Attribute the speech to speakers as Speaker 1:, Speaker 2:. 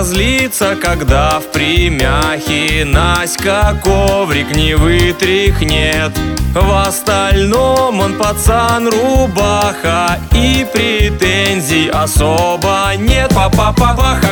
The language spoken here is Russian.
Speaker 1: разозлится, когда в примяхе Наська коврик не вытряхнет. В остальном он пацан рубаха, и претензий особо нет. Папа-папаха,